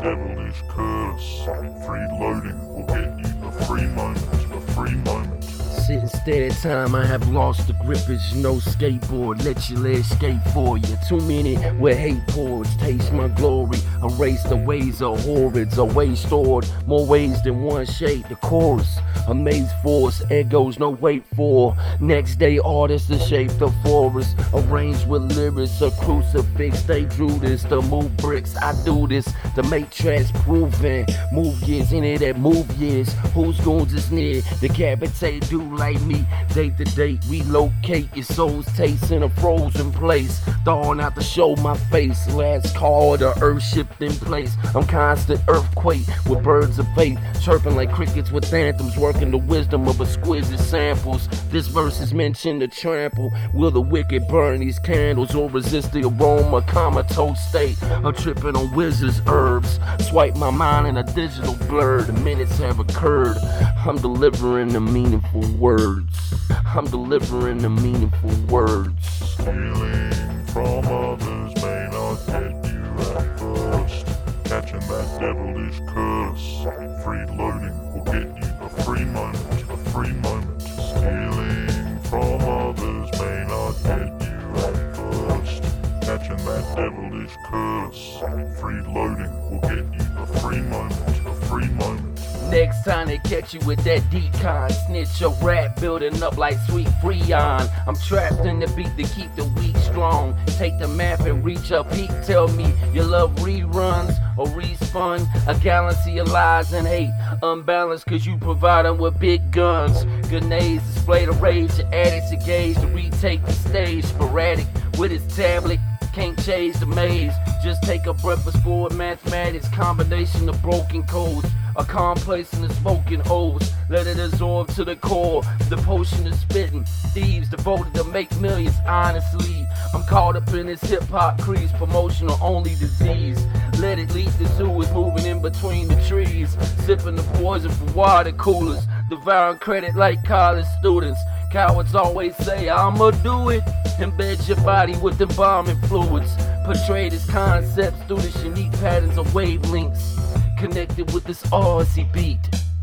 devilish curse. Freeloading will get you a free moment, a free moment. Sitting steady time, I have lost the grippage. No skateboard, let your legs skate for you. 2 minutes where hate pours, taste my glory. Erase the ways of horrors, away stored. More ways than one shade, the chorus. Amaze force, egos no wait for. Next day artists to shape the forest. Arranged with lyrics, a crucifix. They drew this to move bricks. I do this to make tracks proven. Move years in it that move years. Who's goons is near? Decapitate, do like me. Date to date, relocate your soul's taste in a frozen place. Thawing out to show my face. Last call, the earth shift in place. I'm constant earthquake with birds of faith. Chirping like crickets with anthems. Working the wisdom of exquisite samples. This verse is mentioned to trample. Will the wicked burn these candles or resist the aroma? Comatose state of tripping on wizards' herbs. Swipe my mind in a digital blur. The minutes have occurred. I'm delivering the meaningful words. I'm delivering the meaningful words. Stealing from others may not get you at first. Catching that devilish curse. Freeloading will get you a free moment, a free moment. Stealing from others may not get you at first. Catching that devilish curse. Freeloading will get you a free moment, a free moment. Next time they catch you with that decon, snitch your rap building up like sweet Freon. I'm trapped in the beat to keep the weak strong. Take the map and reach a peak. Tell me you love reruns or respun. A galaxy of lies and hate, unbalanced cause you provide them with big guns. Grenades display the rage, addicts engage to retake the stage. Sporadic with his tablet, can't change the maze. Just take a breakfast forward mathematics, combination of broken codes. A complex in the smoking holes, let it absorb to the core. The potion is spitting, thieves devoted to make millions. Honestly, I'm caught up in this hip-hop crease, promotional only disease. Let it lead the sewers, moving in between the trees. Sipping the poison from water coolers, devouring credit like college students. Cowards always say, I'ma do it. Embed your body with embalming fluids. Portray this concepts through this unique patterns of wavelengths. Connected with this Aussie beat.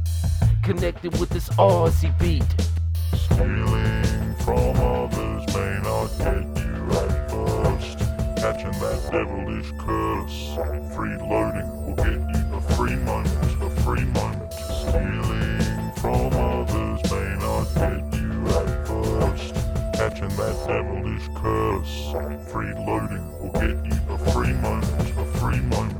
Connected with this Aussie beat. Stealing from others may not get you at first. Catching that devilish curse. Freeloading will get you a free moment, a free moment. Stealing from others may not get you at first. Catching that devilish curse. Freeloading will get you a free moment, a free moment.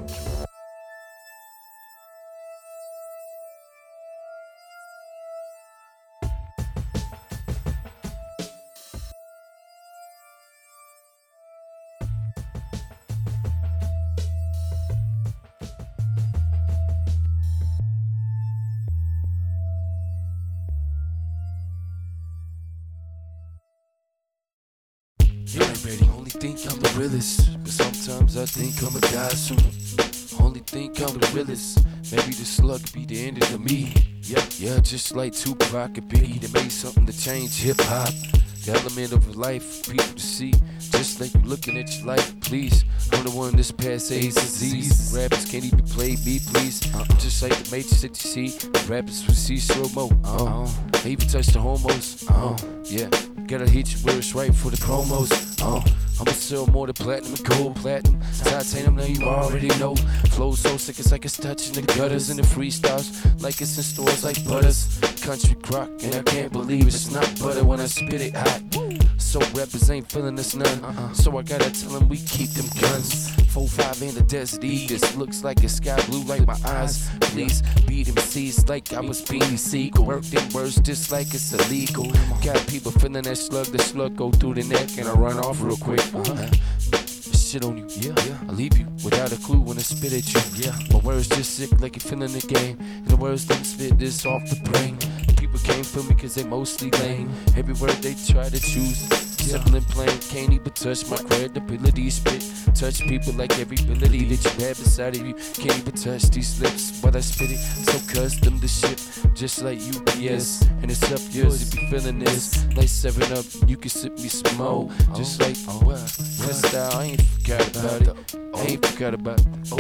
You ain't ready, only think I'm the realest, but sometimes I think I'ma die soon. Only think I'm the realest, maybe the slug be the end of me. Yeah, just like Tupac and Biggie, they made something to change hip-hop. The element of life for people to see, just like you looking at your life, please. I'm the one that's past A's and Z's. Rappers can't even play me, please. Just like the Matrix that you see, the rappers will see slow mo. I even touch the homos. Yeah, gotta hit you where it's right for the promos. I'ma sell more than platinum and gold platinum. Titanium, now you already know. Flow so sick, it's like it's touching the gutters and the freestyles, like it's in stores like Butters. Country crock, and I can't believe it's not butter when I spit it hot. So rappers ain't feeling us none, so I gotta tell them we keep them guns. 4-5 in the desert Eagles, looks like it's sky blue like my eyes. Please beat them seas like I was Beanie Siegel. Work them words just like it's illegal. Got people feeling that slug, the slug go through the neck and I run off real quick. Shit on you, I leave you without a clue when I spit at you. My words just sick like you feeling the game, and the words don't spit this off the brain. People can't feel me cause they mostly lame. Every word they try to choose, simple and plain, can't even touch my credibility. Spit, touch people like every ability that you have inside of you. Can't even touch these lips while I spit it. So custom to ship, just like UPS. And it's up yours if you feeling this. Like 7-Up, you can sip me some more. Just like Crystal, I ain't forgot about it. I ain't forgot about it.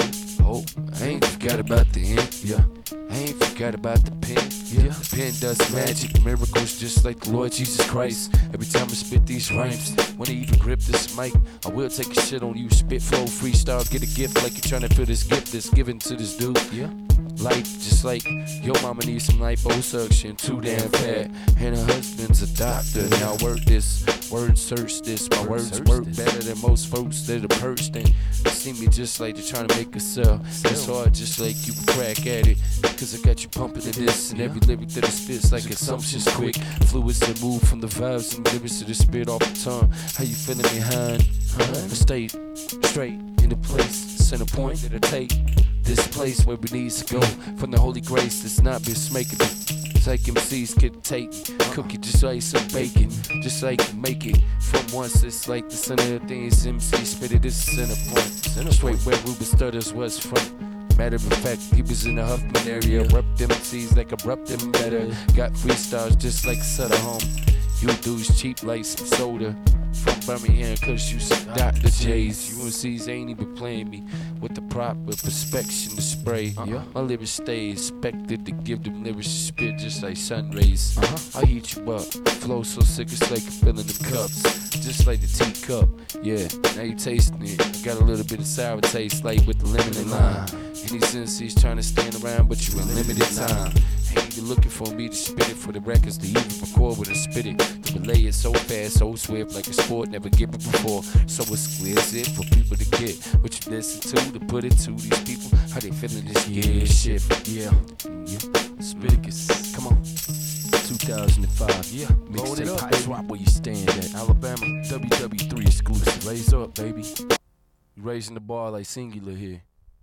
Oh, I ain't forgot about the ink, yeah. I ain't forgot about the pen, yeah. The pen does magic, miracles just like the Lord Jesus Christ. Every time I spit these rhymes, when I even grip this mic, I will take a shit on you. Spit, flow, freestyle, get a gift like you're trying to fill this gift that's given to this dude, yeah. Life just like your mama needs some liposuction, too damn fat, and her husband's a doctor. Now work this, word search this. My words work better than most folks that are perched, and they see me just like they're trying to make a sell. It's hard just like you crack at it, cause I got you pumping to this, and every lyric that it spits like assumptions quick. Fluids that move from the vibes and lyrics to the spit off the tongue. How you feeling behind? Stay straight in the place, center point that I take. This place where we need to go from the holy grace that's not been smaking it. It's like MCs can take, cook it just like some bacon, just like you make it. From once it's like the center of things, MC spit it, this is center point. Straight where Ruben Stutters was from. Matter of fact, he was in the Huffman area. Rep them MCs like I rep them better. Got freestyles just like Sutter home. You dudes cheap like some soda. From Birmingham, cause you some Dr. J's. UNC's ain't even playing me with the proper perspection to spray. My lyrics stay expected to give them lyrics to spit just like sun rays. I heat you up, flow so sick it's like you're filling them cups, just like the teacup. Yeah, now you tasting it. Got a little bit of sour taste like with the lemon and lime. Any MCs trying to stand around, but you in limited time. Ain't you looking for me to spit it for the records, to even record with and spit it, to relay it so fast, so swift, like a sport never given before. So exquisite for people to get what you listen to put it to these people, how they feeling this year shift. Yeah. Spiticus, come on. 2005, yeah. Mixtape High Swap where you stand at. Alabama, WW3 exclusive. Raise up, baby. You raising the bar like Singular here.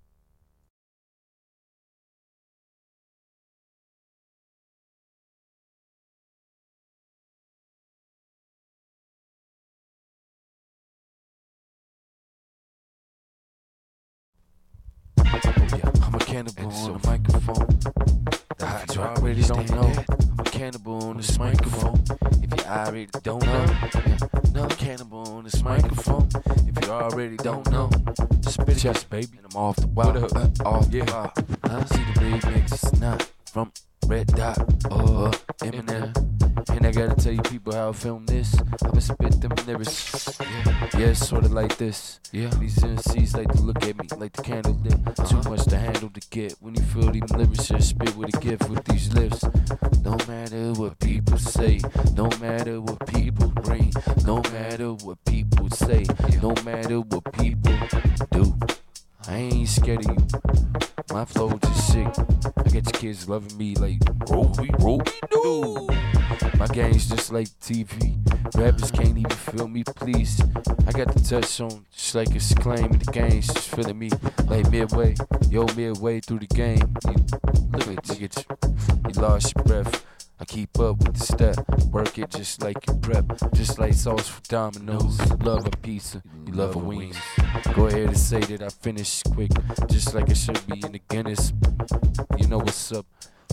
Yeah, I'm a cannibal on the microphone. The hot you already don't know. I'm a cannibal on this microphone. If you already don't know, no, I'm a cannibal on this microphone. If you already don't know, spit it, baby. And I'm off the wild, off the wild. I see the remix, it's not from Red Dot or Eminem. And I gotta tell you people how I film this. I'ma spit them lyrics. Yeah, it's sorta like this. Yeah, these MCs like to look at me like the candle lit. Too much to handle to get. When you feel these lyrics, just spit with a gift with these lips. No matter what people say, no matter what people bring, no matter what people say, no matter what people do. I ain't scared of you. My flow just sick. I got your kids loving me like roll do. My game's just like TV. Rappers can't even feel me, please. I got the touch on just like it's claiming the game's just feeling me like midway. Yo, midway through the game. Look at you. You lost your breath. I keep up with the step, work it just like you prep, just like sauce for Domino's. You love a pizza, you love a wings. Go ahead and say that I finished quick, just like it should be in the Guinness. You know what's up,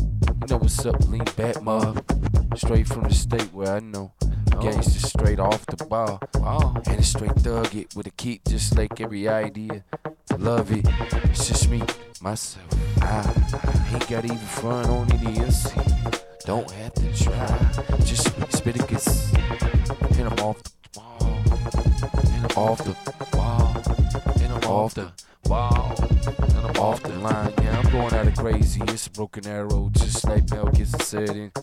lean back mob. Straight from the state where I know gangsta straight off the bar. And it's straight thug it with a keep just like every idea. I love it, it's just me, myself. I ain't got even front on any MC. Don't have to try, just spit it, gets, and I'm off the wall, and I'm off the wall, and I'm off the wall, and I'm off the line. Yeah, I'm going out of crazy. It's a broken arrow, just like Mel Gibson said. And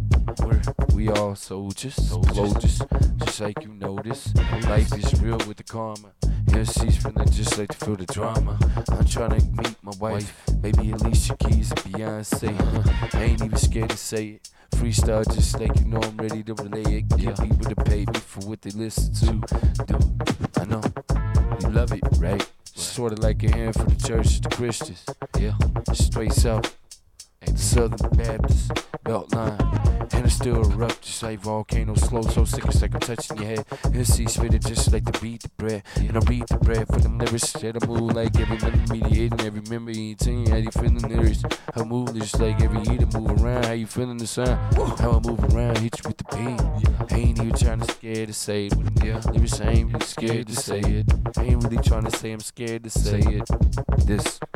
we all soldiers, just like you know this. Life is real with the karma. MC's feeling just like to feel the drama. I'm trying to meet my wife, maybe Alicia Keys and Beyonce. I ain't even scared to say it. Freestyle just like you know I'm ready to relay it. Get people to pay me for what they listen to. Dude, I know you love it, right? Sorta like a hand for the church, the Christians. Yeah, straight south, the Southern Baptist Beltline. And it's still erupt just like volcanoes, slow, so sick it's like I'm touching your head. MC spit it just like to beat the bread. And I read the bread for them lyrics that I move like every member mediating, every member eating. How you feeling the lyrics? I move just like every year to move around. How you feeling the sound? How I move around, hit you with the beat. I ain't even trying to scared to say it. Lyrics, I ain't really scared to say it. I ain't really trying to say I'm scared to say it. This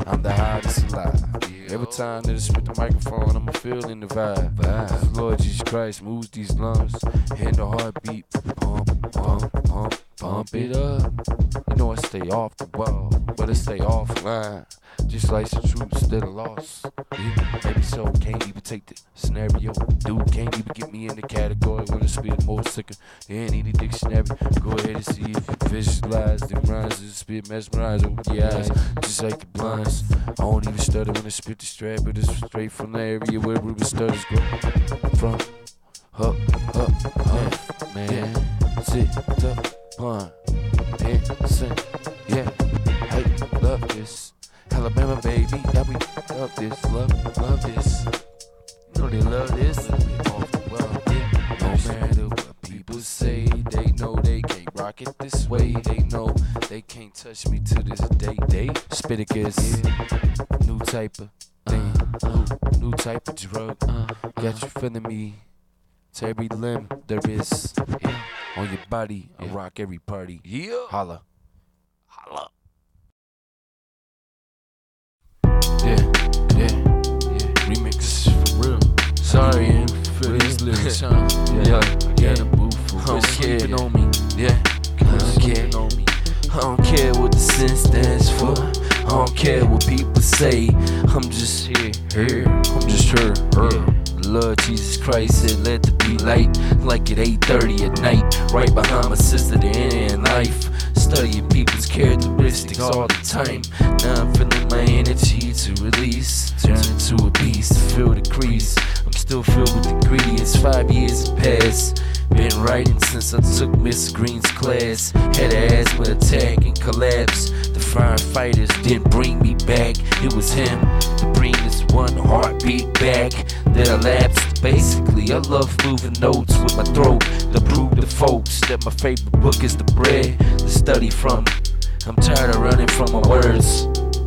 I'm the hottest alive. Every time that I spit the microphone, I'm feeling the vibe. The Lord Jesus Christ moves these lungs, and the heartbeat pump, pump, pump, pump it up. You know I stay off the wall, but I stay offline. Just like the troops that are lost. Yeah, maybe so, can't even take the scenario. Dude can't even get me in the category when I spit more sicker than any dictionary. Go ahead and see if you visualize the rhymes and spit mesmerize over your eyes, just like the blinds. I don't even stutter when I spit the strap, but it's straight from the area where Ruben stutters go from. Up, man, sit the blunt and sing, yeah, hey, love this. Alabama, baby, yeah, we love this, love this. You know they love this, off the well, yeah. No matter what people say, they know they can't rock it this way. They know they can't touch me to this day. They spit it, yeah. New type of thing, new type of drug. Got you feeling me to every limb there is, yeah. On your body, I rock every party. Yeah, holla. Yeah, remix for real. Sorry for these lyrics, huh? Yeah, I got a boo for sleeping on me. Yeah, I don't care what the sin stands for. I don't care what people say. I'm just here. I'm just her. Lord Jesus Christ said let there be light, like at 8:30 at night, right behind my sister, the end in life. Studying people's characteristics all the time. Now I'm feeling my energy to release, turn into a beast, feel the crease. I'm still filled with ingredients, 5 years have passed. Been writing since I took Miss Green's class. Had an asthma attack and collapsed. The firefighters didn't bring me back. It was him to bring this one heartbeat back that I lapsed. Basically, I love moving notes with my throat to prove to folks that my favorite book is the bread to study from. I'm tired of running from my words,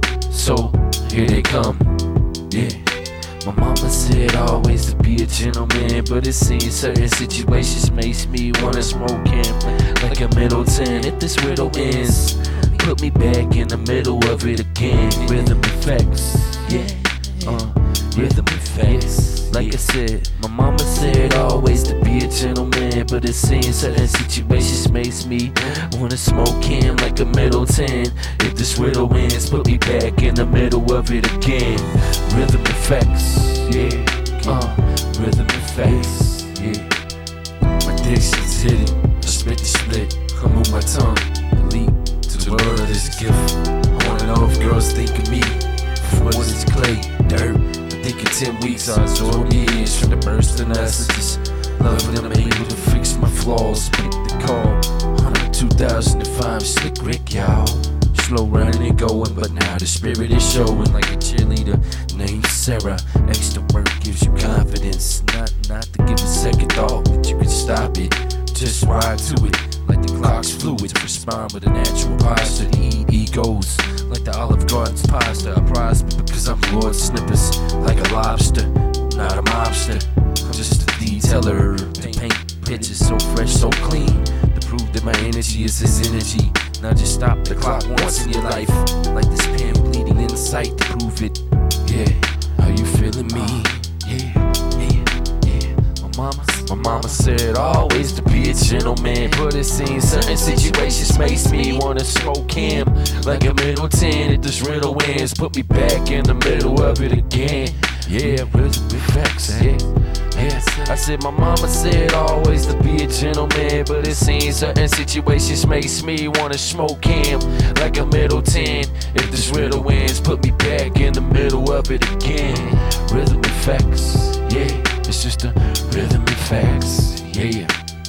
so here they come. Yeah. My mama said always to be a gentleman, but it seems certain situations makes me wanna smoke him like a Middleton. If this riddle ends, put me back in the middle of it again. Rhythm effects, yeah, rhythm effects. Like I said, my mama said always to be a gentleman, but it seems certain situations makes me wanna smoke him like a Middleton. If this riddle ends, put me back in the middle of it again. Rhythm effects, yeah, rhythm effects, yeah. My diction's hitting, I spit the split, I move my tongue, leap to the world of this gift. I wanna know if girls think of me from what is clay, dirt. I think in 10 weeks I absorb years from the burst and just loving them, able to fix my flaws. Pick the call, 2005 Slick Rick, y'all. Slow running and going, but now the spirit is showing like a cheerleader named Sarah. Extra work gives you confidence, not to give a second thought that you can stop it. Just ride to it like the clock's fluid. Respond with a natural posture to eat egos like the Olive Garden's pasta. I prosper because I'm Lord Snippers like a lobster, not a mobster. I'm just a detailer to paint pictures so fresh, so clean, to prove that my energy is his energy. Now just stop the clock once in your life, like this pen bleeding in sight to prove it. Yeah, how you feeling me? Yeah. My mama said always to be a gentleman, but it seems certain situations makes me wanna smoke him like a Middleton. If this riddle ends, put me back in the middle of it again. Yeah, rhythm effects, yeah. I said my mama said always to be a gentleman, but it seems certain situations makes me wanna smoke him like a Middleton. If this riddle ends, put me back in the middle of it again. Rhythm effects, yeah. It's just the rhythm effects, yeah.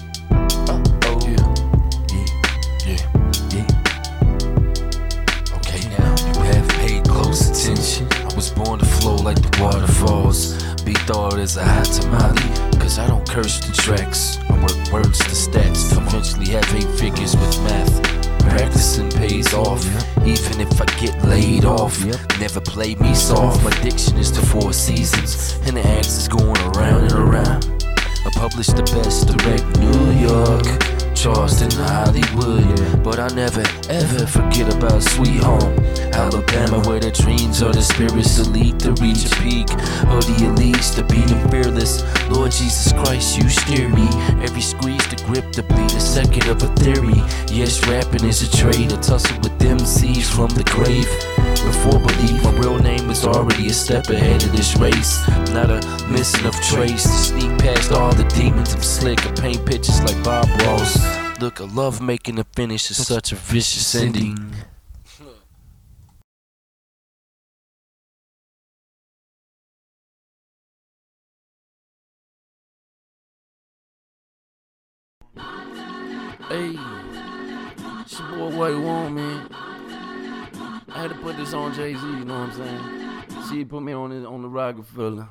Okay, now you have paid close attention. I was born to flow like the waterfalls. Be thought as a hot tamale, cause I don't curse the tracks. I work words to stats to eventually have 8 figures with math. Practicing pays off, even if I get laid off. Never play me soft, my diction is the 4 seasons, and the axe is going around and around. I publish the best direct New York, Charleston, Hollywood. But I never ever forget about sweet home Alabama, where the dreams are the spirits that lead to reach a peak, or the elites to be them fearless. Lord Jesus Christ, you steer me. Every squeeze, the grip, the bleed, a second of a theory. Yes, rapping is a trade, a tussle with them seeds from the grave. Before belief, my real name is already a step ahead of this race. Not a missing of trace, to sneak past all the demons. I'm slick, I paint pictures like Bob Ross. Look, I love making the finish is such a vicious ending. Hey, it's your boy White One, man. I had to put this on Jay-Z, you know what I'm saying? She put me on the Rockefeller.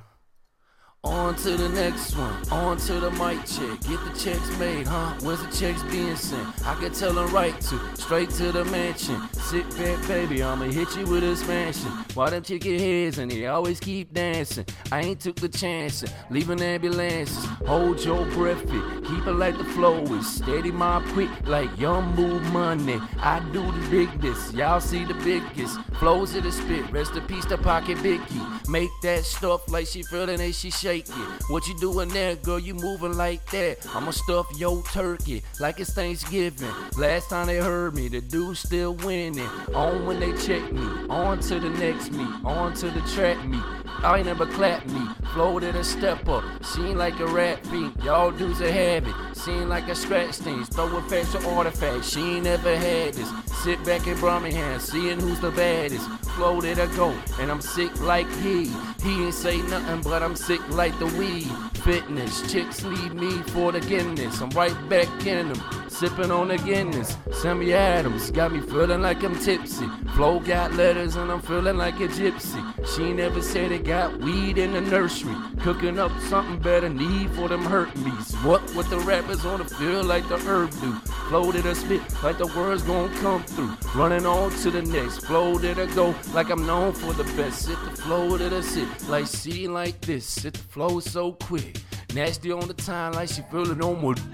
On to the next one, on to the mic check. Get the checks made, huh? Where's the checks being sent? I can tell them right to, straight to the mansion. Sit back, baby, I'ma hit you with a expansion. Why them chicken heads and they always keep dancing? I ain't took the chance, leaving ambulances. Hold your breath, keep it like the flow is. Steady my quick like young move money. I do the biggest, y'all see the biggest. Flows of the spit, rest in peace to Pocket Vicky. Make that stuff like she feeling it, she shaking. What you doing there, girl? You moving like that? I'ma stuff your turkey like it's Thanksgiving. Last time they heard me, the dude still winning. On when they check me, on to the next me, on to the track me. I ain't never clapped me, flowed at a step up. Seen like a rap beat, y'all dudes a habit. Seen like a scratch things, throwing facts or artifacts. She ain't never had this. Sit back in Birmingham, seeing who's the baddest. Flow that I go, and I'm sick like he. He ain't say nothing, but I'm sick like the weed. Fitness, chicks need me for the Guinness. I'm right back in them, sipping on the Guinness. Sammy Adams got me feeling like I'm tipsy. Flow got letters and I'm feeling like a gypsy. She never said it got weed in the nursery. Cooking up something better, need for them hurt me's. What the rappers on the field like the herb do. Flow that I spit like the words gon' come through. Running on to the next. Flow that I go like I'm known for the best. Sit the flow that I sit like see like this. Sit the flow so quick. Nasty on the time like she feeling on more.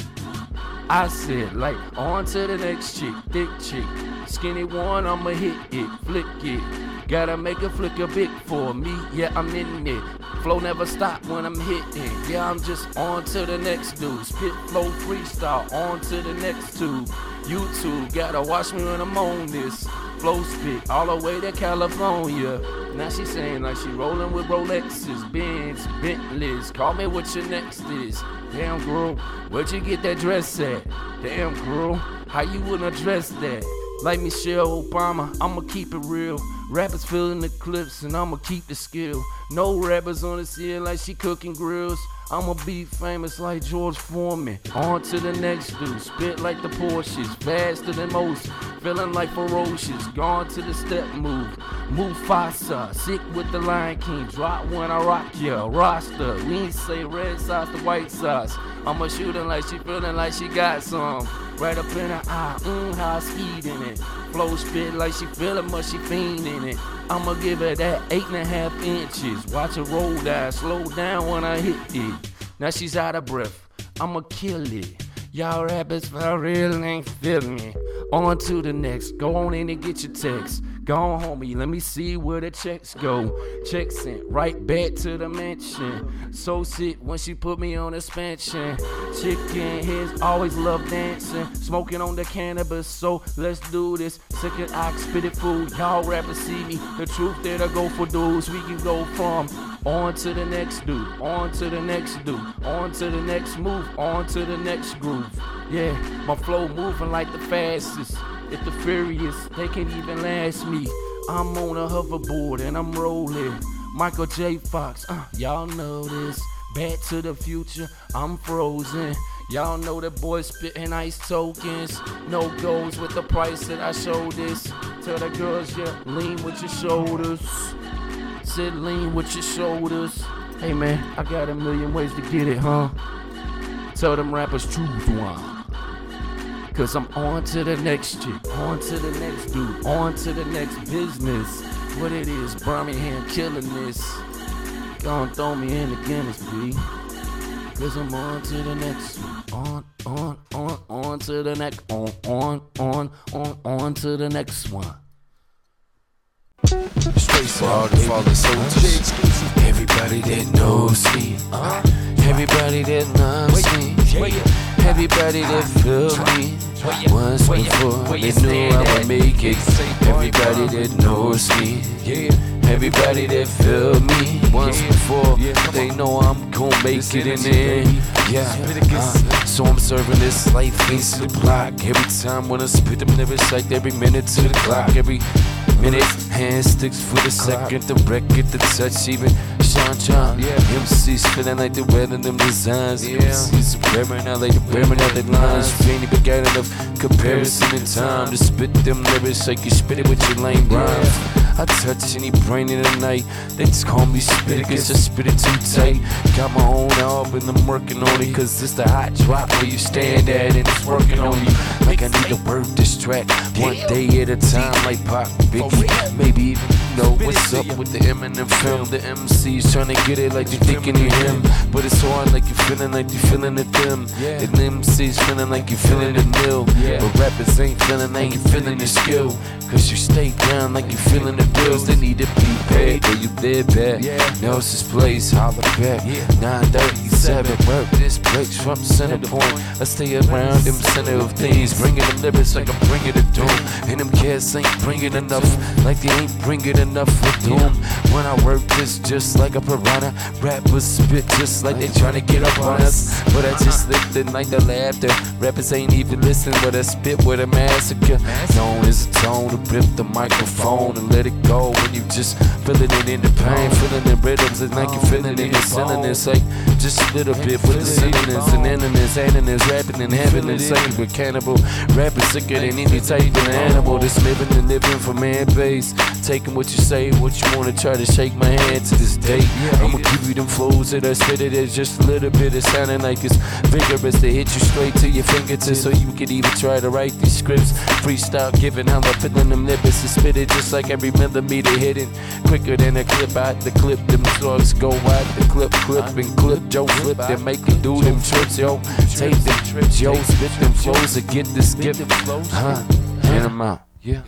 I said like on to the next chick, thick chick. Skinny one, I'ma hit it, flick it. Gotta make a flick a bit for me, yeah, I'm in it. Flow never stop when I'm hitting. Yeah, I'm just on to the next dude. Spit flow freestyle, on to the next tube. YouTube, gotta watch me when I'm on this. Flow spit all the way to California. Now she saying like she rolling with Rolexes, Benz, Bentleys. Call me what your next is. Damn girl, where'd you get that dress at? Damn girl, how you wouldn't address that? Like Michelle Obama, I'ma keep it real. Rappers filling the clips and I'ma keep the skill. No rappers on the scene like she cooking grills. I'ma be famous like George Foreman. On to the next dude, spit like the Porsches, faster than most, feeling like ferocious. Gone to the step move, Mufasa, sick with the Lion King. Drop when I rock ya, roster. We ain't say red sauce to white sauce. I'ma shoot her like she feeling like she got some. Right up in her eye, how I speed in it. Flow spit like she feeling but she fiending it. I'ma give her that 8.5 inches. Watch her roll down, slow down when I hit it. Now she's out of breath, I'ma kill it. Y'all rappers for real ain't feeling me. On to the next, go on in and get your text. Go on, homie, let me see where the checks go. Checks sent right back to the mansion. So sick when she put me on expansion. Chicken heads always love dancing. Smoking on the cannabis, so let's do this. Sick of I spit it food, y'all rappers see me. The truth that I go for dudes, we can go from on to the next dude, on to the next dude, on to the next move, on to the next groove. Yeah, my flow moving like the fastest. If the furious, they can't even last me. I'm on a hoverboard and I'm rolling. Michael J. Fox, y'all know this. Back to the future, I'm frozen. Y'all know that boy spitting ice tokens. No goes with the price that I show this. Tell the girls, yeah, lean with your shoulders. Said lean with your shoulders. Hey man, I got a million ways to get it, huh? Tell them rappers truth one. Cause I'm on to the next chick, on to the next dude, on to the next business. What it is, Birmingham killing this. Gonna throw me in the Guinness, B. Cause I'm on to the next one. On on to the next, on to the next one. Straight for all the fallen soldiers. Everybody that knows me, everybody that loves me, everybody that feel me. Once before they knew I would make it. Everybody that knows me, everybody that feel me. Once before they know I'm gon' make it in there. So I'm serving this life face to the block. Every time when I spit them lyrics, like every minute to the clock. Every minute, hand sticks for the second, the record, the touch, even Sean John. MC's feeling like the weather, them designs. MC's wearing out like the wearing out the lines. We ain't even got enough comparison in time to spit them lyrics like you spit it with your lame rhymes. I touch any brain in the night, they just call me spit it, cause I spit it too tight. Got my own album, I'm working on it, cause it's the hot drop where you stand at and it's working on you. Like I need to work this track one day at a time, like Pop, Biggie, maybe even know what's up with the Eminem film. The MC's trying to get it like you thinking you're him, but it's hard like you're feeling like you're feeling it them. And the MC's feeling like you're feeling the nil, but rappers ain't feeling like you're feeling the skill, cause you stay down like you're feeling the bills. They need to be paid where you live at. Nelson's place, holla back. 937, work this place from center point. I stay around them center of things, bringing them lyrics like I'm bringing the doom. And them cats ain't bringing enough, like they ain't bringing enough for doom. When I work this just like a piranha, rappers spit just like they trying to get up on us. But I just lift it like the laughter. Rappers ain't even listening, but I spit with a massacre. Known as a tone to rip the microphone and let it go when you just feeling it in the pain, feeling the rhythms, and like you feeling in the synonyms, like just a little bit with the synonyms and enemies, enemies, rapping and having and saying with cannibal rapping sicker than any type of animal that's living and living for man base. Taking what you say, what you wanna try to shake my hand to this day. I'ma give you them flows that I spit it as just a little bit of sounding like it's vigorous to hit you straight to your fingertips, so you could even try to write these scripts. Freestyle giving how I'm feeling them lyrics and spit it just like every millimeter hitting quicker than a clip out the clip. Them slugs go out the clip and clip Joe flip them, make you do them trips, yo. Take them trips, yo. Spit them flows to get this gift, and I'm out,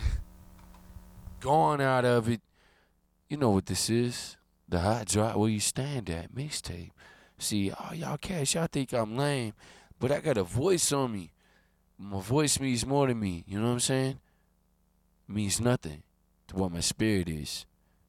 Going out of it, you know what this is. The hot drop where you stand at, mixtape. See, all y'all cats, y'all think I'm lame, but I got a voice on me. My voice means more to me, you know what I'm saying? It means nothing to what my spirit is.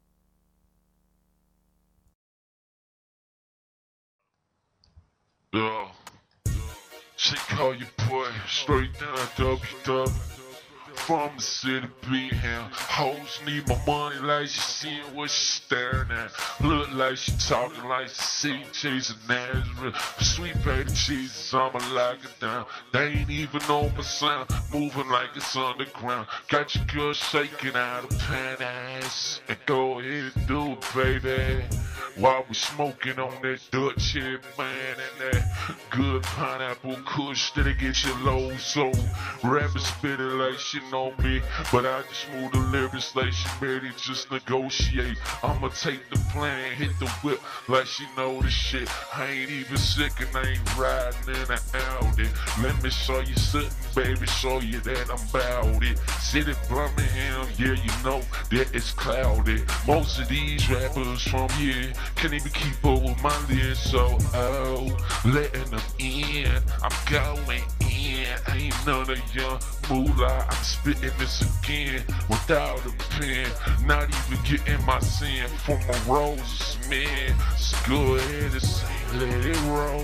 Yeah. She call your boy straight down WW. From the city beat him. Hoes need my money like she seeing what she staring at. Look like she talking like she see chasing Nazareth. Sweet baby Jesus, I'ma lock it down. They ain't even on my sound, moving like it's underground. Got your girl shaking out of panties. And go ahead and do it, baby. While we smoking on that Dutch head, man, and that good pineapple kush that'll get you low. So rapping spit it like she know me, but I just move the lyrics like she ready, just negotiate. I'ma take the plan, hit the whip like she know the shit. I ain't even sick and I ain't riding in an Audi. Let me show you something, baby, show you that I'm bout it. City Birmingham, yeah, you know that it's cloudy. Most of these rappers from here can't even keep up with my list, so letting them in, I'm going in. Ain't none of y'all moolah, I'm spitting this again without a pen, not even getting my sin from a rose, man. So go ahead and sing, let it roll.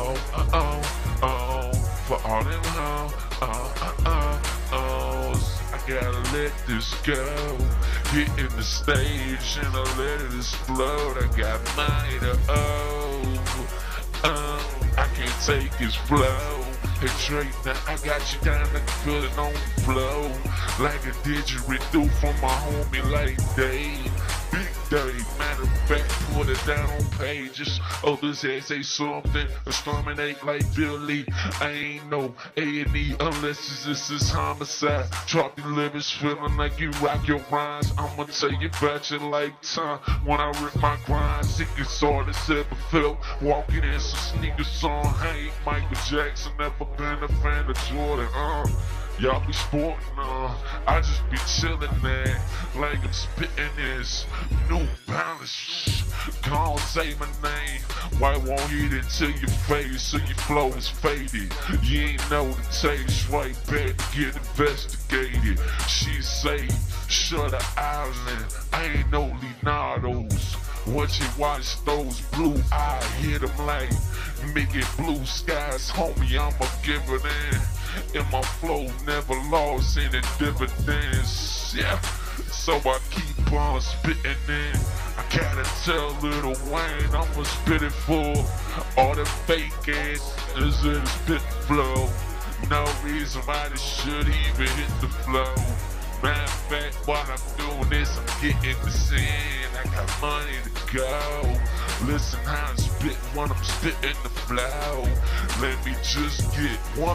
For all them I gotta let this go. Hitting the stage and I let it explode. I got mine, I can't take his flow. Hey Drake, now I got you down, I can feel it on the flow. Like a didgeridoo from my homie like Dave. Big Dave, matter of fact, put it down on pages. Others say something, exterminate like Billy. I ain't no A&E unless this is homicide. Drop your lyrics, feeling like you rock your rhymes. I'ma tell you about your lifetime when I rip my grind. Sickest artist ever felt, walking in some sneakers on. I ain't Michael Jackson, never been a fan of Jordan. Y'all be sporting, I just be chillin' there, like I'm spitting this New Balance. Gon' say my name, why won't hit it to your face so your flow is faded? You ain't know the taste, right back to get investigated. She say, shut the island, I ain't no Leonardo's. What you watch those blue eyes, hit them like Mickey Blue Skies, homie, I'ma give it in. And my flow never lost any dividends, yeah. So I keep on spitting in. I gotta tell Lil Wayne I'ma spit it full. All the fake ass is in the spit flow. No reason why this should even hit the flow. Matter of fact, while I'm doing this, I'm getting the sin. I got money to go. Listen how I spit when I'm spitting the flow. Let me just get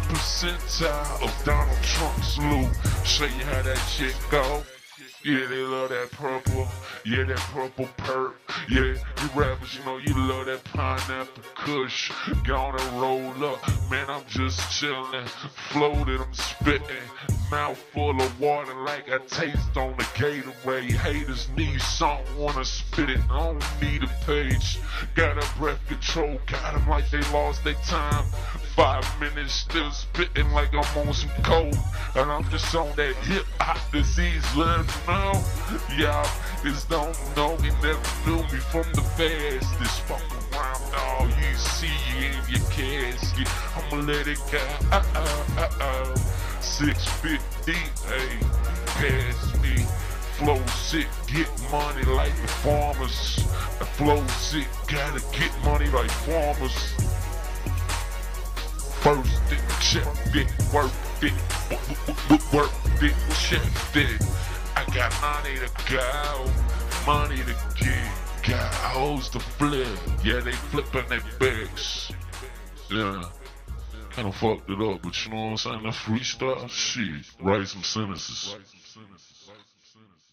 1% of Donald Trump's loot. Show you how that shit go. Yeah, they love that purple. Yeah, that purple perp. Yeah, you rappers, you know you love that pineapple kush. Gonna roll up, man, I'm just chillin'. Floated, I'm spittin'. Mouth full of water like I taste on the Gatorade. Haters need something, wanna spit it, I don't need a page. Got a breath control, got them like they lost their time. 5 minutes still spitting like I'm on some coke. And I'm just on that hip-hop disease, let them know. Y'all just don't know me, never knew me from the fastest. Fuck around, all you see in your casket. I'ma let it go, 650, hey, pass me. Flow sick, get money like the farmers. The flow sick, gotta get money like farmers. First it, check it, work it, work it, check it. I got money to go, money to get, got hoes to flip. Yeah, they flipping their bags. Yeah, kinda fucked it up, but you know what I'm saying? That freestyle shit, write some sentences.